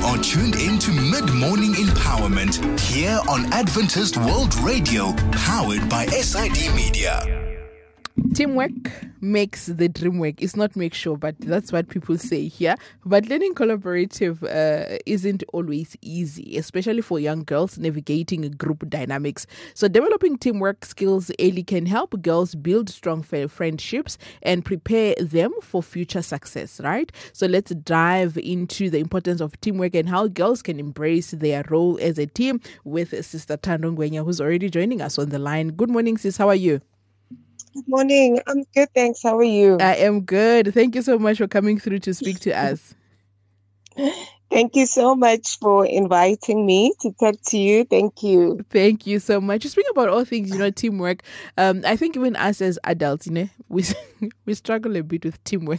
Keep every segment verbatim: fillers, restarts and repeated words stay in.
are tuned in to Mid-Morning Empowerment here on Adventist World Radio, powered by S I D Media. Teamwork makes the dream work. It's not make sure, but that's what people say here. But learning collaborative uh, isn't always easy, especially for young girls navigating group dynamics. So developing teamwork skills early can help girls build strong friendships and prepare them for future success, right? So let's dive into the importance of teamwork and how girls can embrace their role as a team with Sister Thando Ngwenya, who's already joining us on the line. Good morning, sis. How are you? Good morning. I'm good, thanks. How are you? I am good. Thank you so much for coming through to speak to us. Thank you so much for inviting me to talk to you. Thank you. Thank you so much. Speaking about all things, you know, teamwork, um, I think even us as adults, you know, we we struggle a bit with teamwork.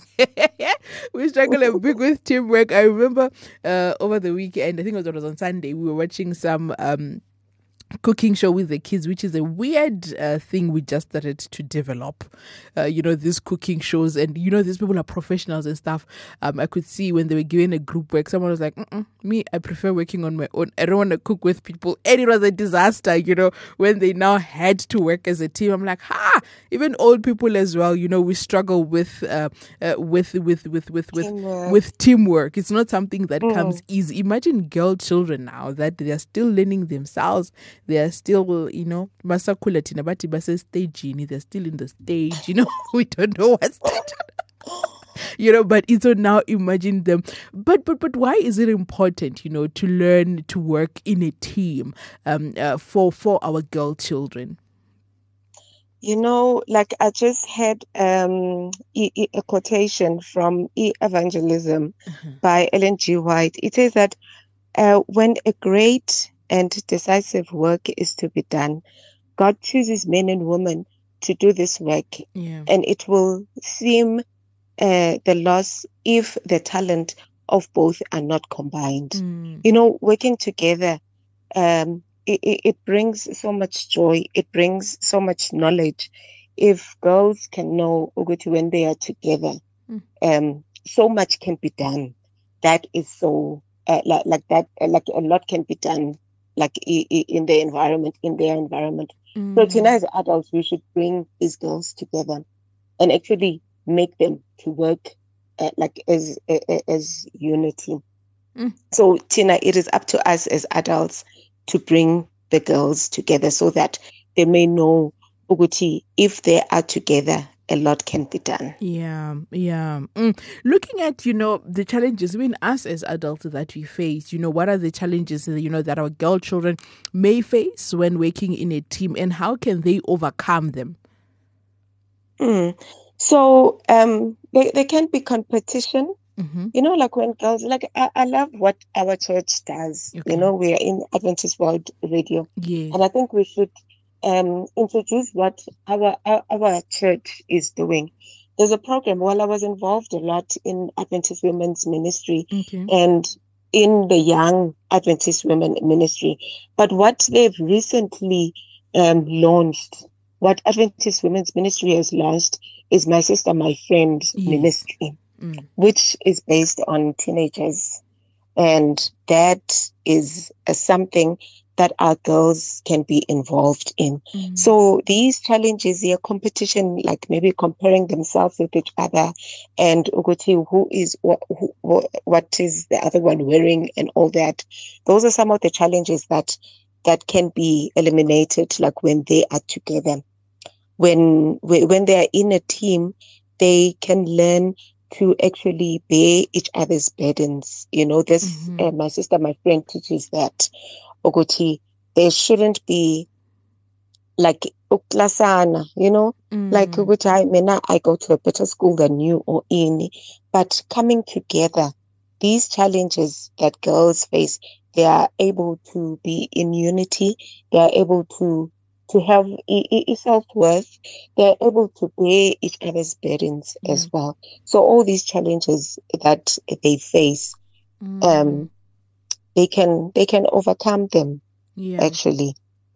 we struggle a bit with teamwork. I remember uh, over the weekend, I think it was, it was on Sunday, we were watching some um cooking show with the kids, which is a weird uh, thing we just started to develop. Uh, you know, these cooking shows, and you know, these people are professionals and stuff. Um, I could see when they were given a group work, someone was like, Mm-mm, me, I prefer working on my own. I don't want to cook with people. And it was a disaster, you know, when they now had to work as a team. I'm like, ha, even old people as well, you know, we struggle with, uh, uh, with, with, with, with, with, Teamwork. with teamwork. It's not something that Mm. comes easy. Imagine girl children now that they are still learning themselves. They are still, you know, masakula tina bati basa stage, they're still in the stage, you know, we don't know what stage, you know, but so now imagine them. But but but why is it important, you know, to learn to work in a team um uh, for for our girl children? You know, like I just had um, e- e- a quotation from E-Evangelism Uh-huh. by Ellen G. White. It says that uh, when a great and decisive work is to be done, God chooses men and women to do this work, Yeah. and it will seem uh, the loss if the talent of both are not combined. Mm. You know, working together, um, it, it, it brings so much joy. It brings so much knowledge. If girls can know Uguti when they are together, Mm. um, so much can be done. That is so uh, like like that. Uh, like a lot can be done, like i- i- in the environment, in their environment. So Mm. tonight, as adults, we should bring these girls together and actually make them to work uh, like as uh, as unity. Mm. So Tina, it is up to us as adults to bring the girls together so that they may know Uguti, if they are together, a lot can be done. Yeah, yeah. Mm. Looking at, you know, the challenges, I mean, us as adults that we face, you know, what are the challenges, you know, that our girl children may face when working in a team, and how can they overcome them? Mm. So um, there, there can be competition. Mm-hmm. You know, like when girls, like I, I love what our church does. Okay. You know, we are in Adventist World Radio, Yes. and I think we should um, introduce what our, our our church is doing. There's a program. While I was involved a lot in Adventist Women's Ministry Okay. and in the Young Adventist Women Ministry, but what they've recently um, launched, what Adventist Women's Ministry has launched, is My Sister, My Friend Yes. Ministry, Mm. which is based on teenagers. And that is uh, something that our girls can be involved in. Mm. So these challenges, their competition, like maybe comparing themselves with each other, and Uguti, who is what, who, what is the other one wearing, and all that. Those are some of the challenges that that can be eliminated, like when they are together. When when they are in a team, they can learn to actually bear each other's burdens. You know, this Mhm. uh, my sister, my friend teaches that Ogoti, there shouldn't be like uklasana, you know, like Mm. Ogoti, I mean, I go to a better school than you or any, but coming together, these challenges that girls face, they are able to be in unity. They are able to to have e- e- self-worth. They're able to bear each other's burdens Yeah. as well. So all these challenges that they face, Mm. um, they can they can overcome them Yeah. actually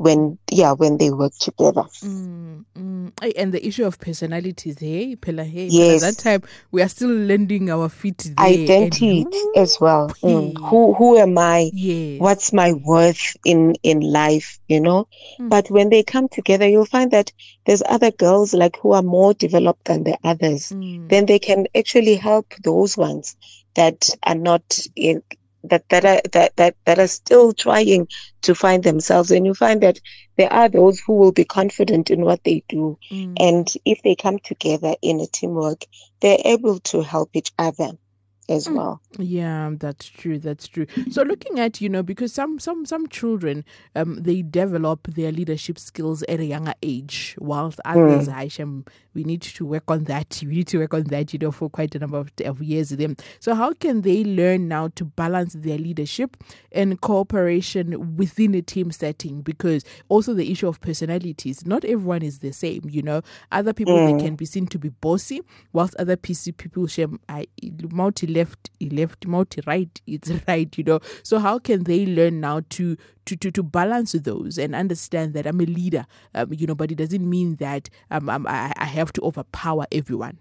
when yeah when they work together. Mm, mm. Ay, and the issue of personalities, hey, Pela, hey, Pela, that Yes, time we are still lending our feet there. identity And as well. Mm. hey, Who who am I? yes. What's my worth in in life? You know. Mm. But when they come together, you'll find that there's other girls like who are more developed than the others. Mm. Then they can actually help those ones that are not in that that are that, that that are still trying to find themselves. And you find that there are those who will be confident in what they do. Mm. And if they come together in a teamwork, they're able to help each other as Mm. well. Yeah, that's true. That's true. So looking at, you know, because some some some children, um, they develop their leadership skills at a younger age, whilst others, Mm. Aisha, we need to work on that. We need to work on that, you know, for quite a number of, of years with them. So how can they learn now to balance their leadership and cooperation within a team setting? Because also the issue of personalities, not everyone is the same, you know. Other people, Mm. they can be seen to be bossy, whilst other P C people, I multi left, left, multi right, it's right, you know. So how can they learn now to to to, to balance those and understand that I'm a leader, um, you know, but it doesn't mean that um, um I, I have to overpower everyone.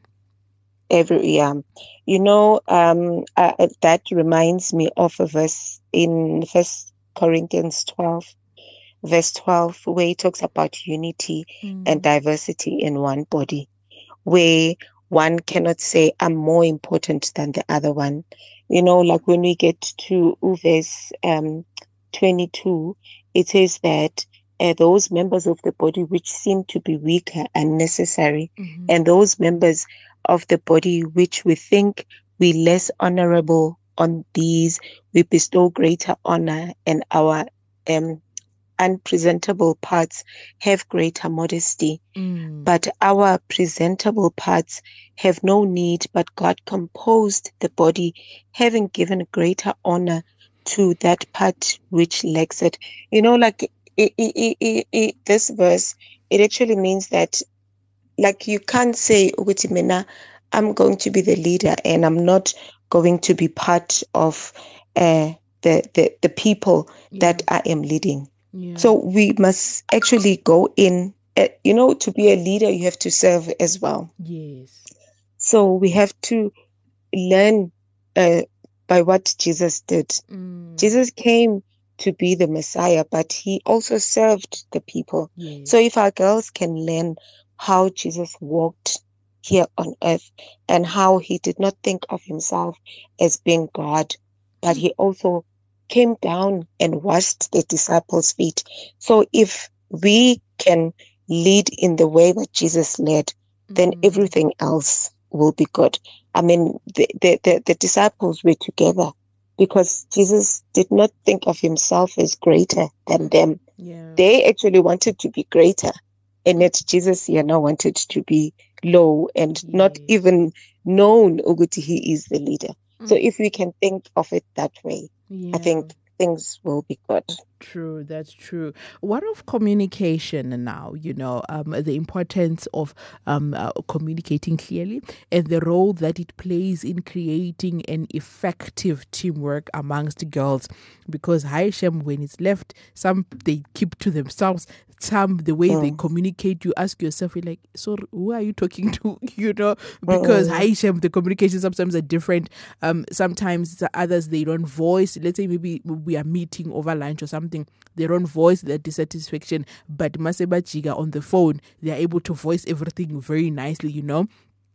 Every yeah, you know, um, uh, that reminds me of a verse in First Corinthians twelve, verse twelve, where it talks about unity Mm. and diversity in one body, where one cannot say I'm more important than the other one. You know, like when we get to verse um twenty-two, it says that uh, those members of the body which seem to be weaker are necessary, Mm-hmm. and those members of the body which we think we less honorable, on these we bestow greater honor, and our um unpresentable parts have greater modesty. Mm. But our presentable parts have no need, but God composed the body, having given greater honor to that part which lacks it. You know, like it, it, it, it, this verse, it actually means that, like, you can't say, "Ukuthi mina, I'm going to be the leader and I'm not going to be part of uh, the, the, the people Yeah. that I am leading." Yeah. So we must actually go in, uh, you know, to be a leader, you have to serve as well. Yes. So we have to learn uh, by what Jesus did. Mm. Jesus came to be the Messiah, but he also served the people. Yes. So if our girls can learn how Jesus walked here on earth and how he did not think of himself as being God, but he also came down and washed the disciples' feet. So if we can lead in the way that Jesus led, then Mm. everything else will be good. I mean, the, the, the, the disciples were together because Jesus did not think of himself as greater than them. Yeah. They actually wanted to be greater, and yet Jesus here now wanted to be low and not Yes. even known Uguti he is the leader. So Mm. if we can think of it that way, Yeah. I think things will be good. True, that's true. What of communication now? You know, um, the importance of um, uh, communicating clearly and the role that it plays in creating an effective teamwork amongst girls. Because Haishem, when it's left, some they keep to themselves. Some the way they Mm. communicate, you ask yourself, you're like, so who are you talking to? You know, because Mm. Haishem, the communication sometimes are different. Um, sometimes the others they don't voice. Let's say maybe we are meeting over lunch or something. They don't voice their dissatisfaction, but Maseba Jiga on the phone, they are able to voice everything very nicely. You know.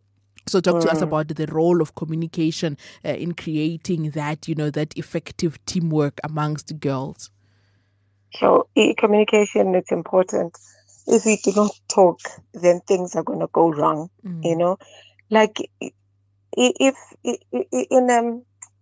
So talk to us Mm. about the role of communication uh, in creating that, you know, that effective teamwork amongst girls. So e- communication is important. If we do not talk, then things are going to go wrong. Mm. You know, like i- if, if, if in um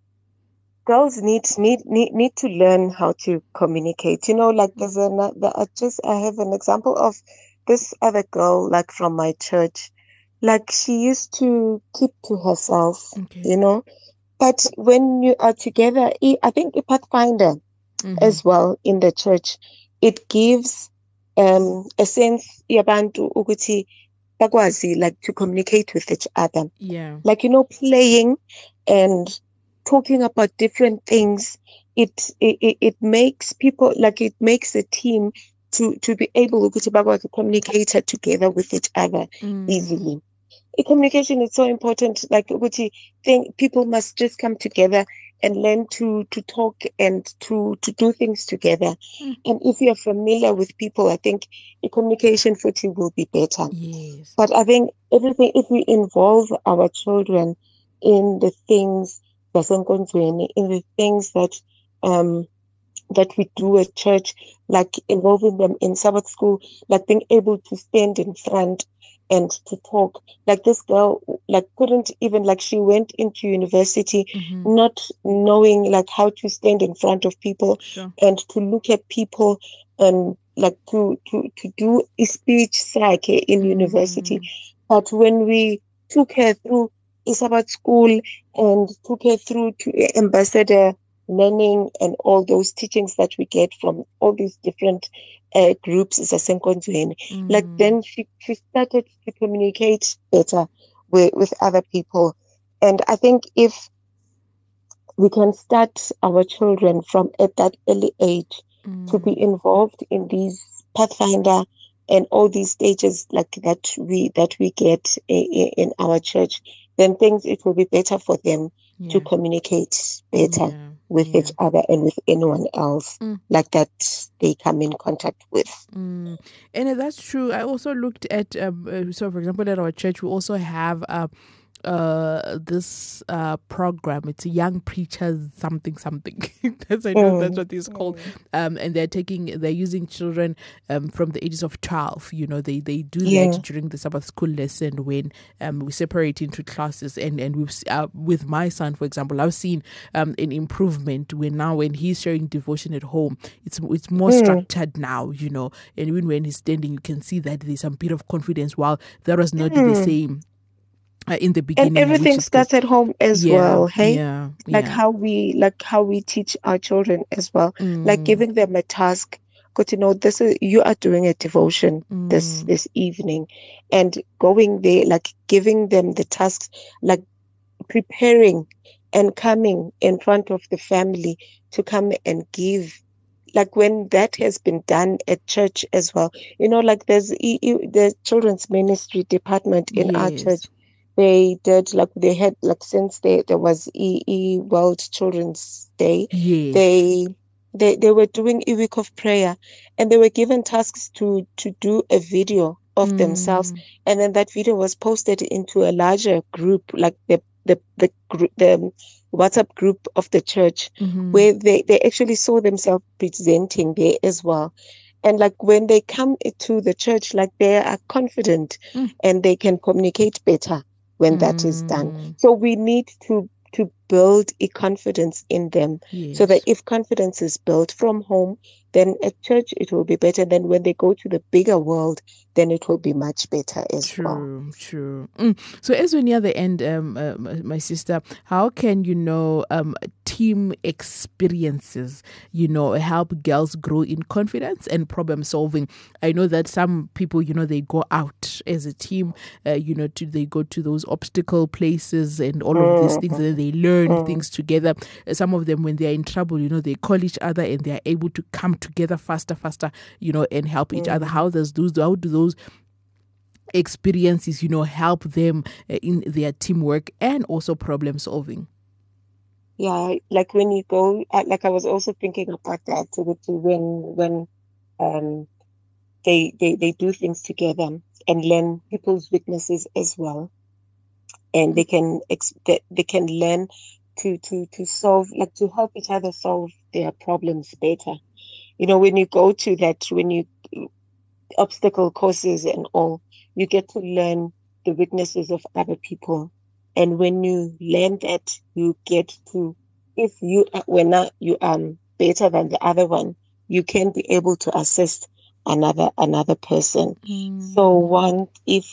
girls need need need need to learn how to communicate. You know, like there's an I just I have an example of this other girl, like from my church. Like she used to keep to herself, Okay. you know. But when you are together, I I think a pathfinder Mhm. as well in the church, it gives um a sense yabantu ukuthi bakwazi like to communicate with each other. Yeah. Like, you know, playing and talking about different things. It it, it it makes people, like, it makes a team to to be able to communicate together with each other Mm. easily. Uh, Communication is so important. Like ukuthi, think people must just come together and learn to to talk and to to do things together. Mm. And if you're familiar with people, I think the communication for you will be better. Yes. But I think everything, if we involve our children in the things zasenkonzweni, in the things that um that we do at church, like involving them in Sabbath school, like being able to stand in front and to talk. Like this girl, like couldn't even, like she went into university Mhm. not knowing like how to stand in front of people Sure. and to look at people and like to to to do a speech psyche in university. Mm. But when we took her through Isabat school and took her through to ambassador learning and all those teachings that we get from all these different uh, groups, zasenkonzweni, like Mm. then she, she started to communicate better with, with other people. And I think if we can start our children from at that early age to be Mm. involved in these Pathfinder and all these stages like that we that we get i- i- in our church, then things it will be better for them to Yeah. communicate better Yeah. with Yeah. each other and with anyone else Mm. like that they come in contact with. Mm. And uh, that's true. I also looked at, um, uh, so for example, at our church, we also have uh, uh, this uh, program. It's Young Preachers something something. that's I know that's Mm. what it's called. Um, and they're taking, they're using children um, from the ages of twelve. You know, they they do Yeah. that during the Sabbath school lesson when um, we separate into classes. And and we've s- uh, with my son, for example, I've seen um, an improvement when now when he's sharing devotion at home, it's it's more Mm. structured now. You know, and even when he's standing, you can see that there's some bit of confidence. While that was not the Mm. same uh, in the And beginning, which everything is good. starts at home as Yeah, well, hey? yeah, Like yeah. how we like how we teach our children as well. Like Mm, giving them a task. Because you know, this is you are doing a devotion this mm, this evening and going there, like giving them the tasks, like preparing and coming in front of the family to come and give. Like when that has been done at church as well, you know, like there's e- e- the children's ministry department in our church. yes, They did like they had like since they, there was E E World Children's Day, yes. they they they were doing a week of prayer, and they were given tasks to to do a video of themselves, Mm, and then that video was posted into a larger group, like the the the group the WhatsApp group of the church, mhm, where they they actually saw themselves presenting there as well. And like when they come to the church, like they are confident mm, and they can communicate better when that is done. mm, So we need to to build a confidence in them so that yes. if confidence is built from home, then at church it will be better. Then when they go to the bigger world, then it will be much better as well. True, true. Mm. So as we're near the end, um, uh, my my sister, how can you know um team experiences, you know, help girls grow in confidence and problem solving? I know that some people, you know, they go out as a team, uh, you know, to they go to those obstacle places and all of these things, and then they learn Mm. things together. Uh, Some of them, when they are in trouble, you know, they call each other and they are able to come together faster, faster, you know, and help each other. Mm. How does those? How do those experiences, you know, help them uh, in their teamwork and also problem solving? Yeah, like when you go, uh, like I was also thinking about the activity when when um they they they do things together and learn people's weaknesses as well, and they can ex they, they can learn to to to solve, like to help each other solve their problems better. You know, when you go to that, when you obstacle courses and all, you get to learn the weaknesses of other people. And when you learn that, you get to, if you are, when not, you are better than the other one, you can be able to assist another another person. So Mm. one, if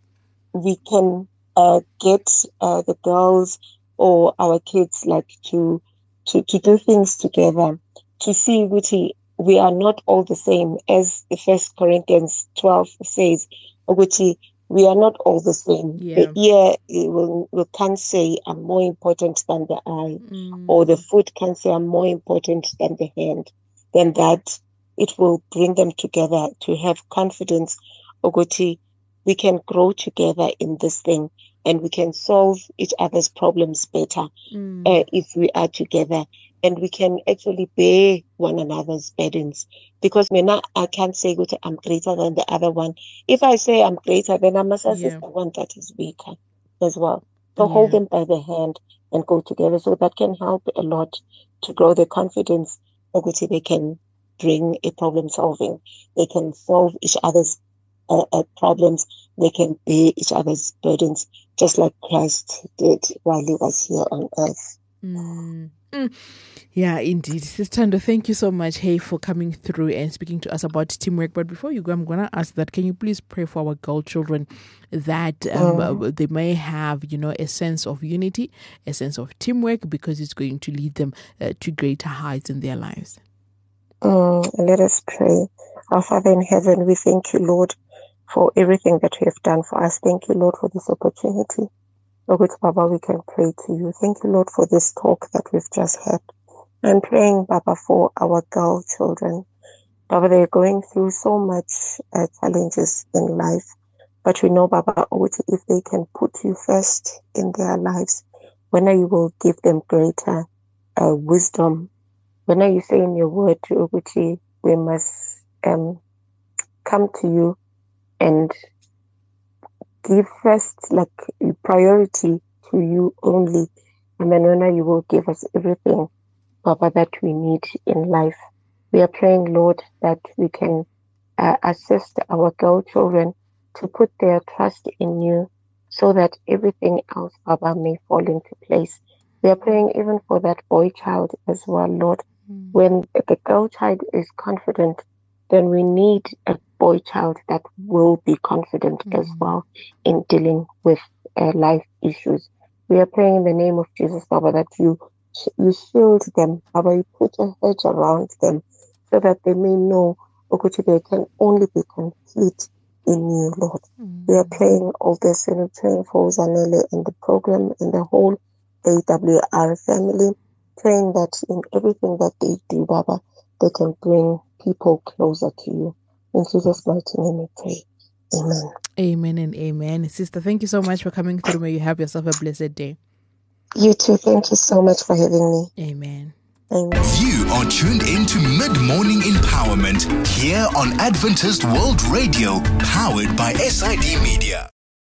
we can uh, get uh, the girls or our kids like to to to do things together, to see which we are not all the same, as the First Corinthians twelve says, which we are not all the same. Yeah. The ear it will, will can't say I'm more important than the eye, or the Mm. foot can say I'm more important than the hand. Then that it will bring them together to have confidence. Ogoti, we can grow together in this thing, and we can solve each other's problems better Mm. uh, if we are together, and we can actually bear one another's burdens. Because me now, I can't say "Good, I'm greater than the other one." If I say I'm greater, then I must assist Yeah. the one that is weaker as well. So hold Yeah. them by the hand and go together. So that can help a lot to grow their confidence. Ogoti, they can bring a problem solving. They can solve each other's uh, uh, problems. They can bear each other's burdens, just like Christ did while he was here on earth. Mm. Mm. Yeah, indeed. Sister Ndo, thank you so much, hey, for coming through and speaking to us about teamwork. But before you go, I'm going to ask that, can you please pray for our girl children that um, Mm. uh, they may have, you know, a sense of unity, a sense of teamwork, because it's going to lead them uh, to greater heights in their lives. Mm, let us pray. Our Father in heaven, we thank you, Lord, for everything that you have done for us. Thank you, Lord, for this opportunity. Lord, Baba, we can pray to you. Thank you, Lord, for this talk that we've just had. I'm praying, Baba, for our girl children. Baba, they're going through so much uh, challenges in life. But we know, Baba, if they can put you first in their lives, when you will give them greater uh, wisdom. When you say in your word, Uguchi, we must um, come to you and give first, like, priority to you only. And then when you will give us everything, Papa, that we need in life. We are praying, Lord, that we can uh, assist our girl children to put their trust in you so that everything else, Papa, may fall into place. We are praying even for that boy child as well, Lord. Mm. When the girl child is confident, then we need a boy child that will be confident Mm. as well in dealing with uh, life issues. We are praying in the name of Jesus, Papa, that you you shield them, Papa, you put a hedge around them so that they may know, Okuchi, they can only be complete in you, Lord. Mm. We are praying all this and praying for Zanele and the program and the whole A W R family, praying that in everything that they do, Baba, they can bring people closer to you. In Jesus' mighty name we pray. Amen. Amen and amen. Sister, thank you so much for coming through. May you have yourself a blessed day. You too. Thank you so much for having me. Amen. Amen. You are tuned in to Mid-Morning Empowerment here on Adventist World Radio, powered by S I D Media.